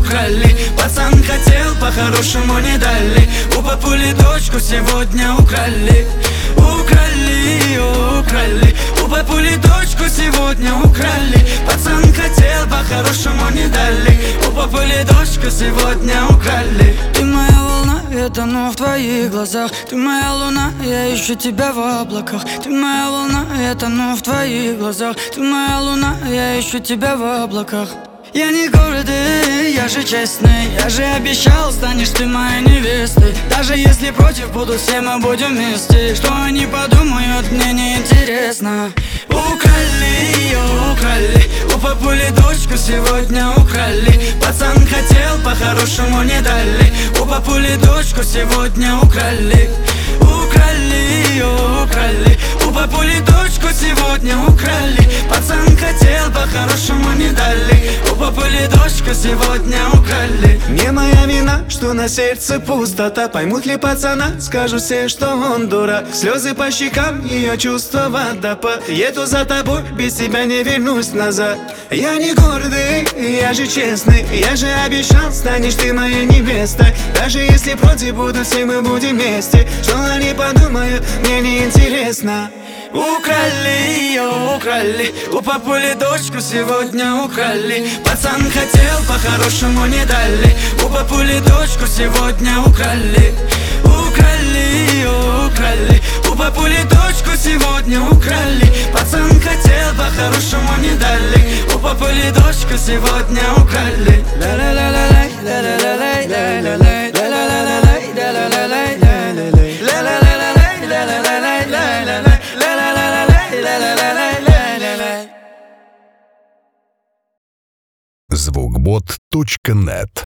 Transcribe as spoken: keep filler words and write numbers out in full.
украли. Пацан хотел, по-хорошему не дали. У папули дочку сегодня украли. Украли, украли. У папули дочку сегодня украли. Пацан хотел, по-хорошему не дали. У папули дочку сегодня украли. Ты моя волна, я тону в твоих глазах. Ты моя луна, я ищу тебя в облаках. Ты моя волна, я тону в твоих глазах. Ты моя луна, я ищу тебя в облаках. Я не гордый, я же честный. Я же обещал, станешь ты моей невестой. Даже если против будут, все мы будем вместе. Что они подумают, мне не интересно. Украли, украли. У папули дочку сегодня украли. Пацан хотел, по-хорошему не дали. У папули дочку сегодня украли. Украли, украли. У папули дочку сегодня украли. Пацан хотел, по-хорошему не дали. У папули дочку сегодня украли. Не моя вина, что на сердце пустота. Поймут ли пацана, скажут все, что он дурак. Слезы по щекам, ее чувства водопад. Еду за тобой, без тебя не вернусь назад. Я не гордый, я же честный. Я же обещал, станешь ты моей невестой. Даже если против будут, все мы будем вместе. Что они подумают, мне не интересно. Украли, украли. У папули дочку сегодня украли. Пацан хотел, по-хорошему не дали. У папули дочку сегодня украли. Украли, украли. У папули дочку сегодня украли. Пацан хотел, по-хорошему не дали. У папули дочку сегодня украли. Ла-ла-ла-ла-лай, ла-ла-ла-лай, ла-ла-лай, ла-ла-ла-ла-лай, ла-ла-ла-лай, ла-ла-лай, ла-ла-ла-лай, ла-ла-ла-лай, ла-ла-лай, ла-ла-ла-лай. звукбот точка нет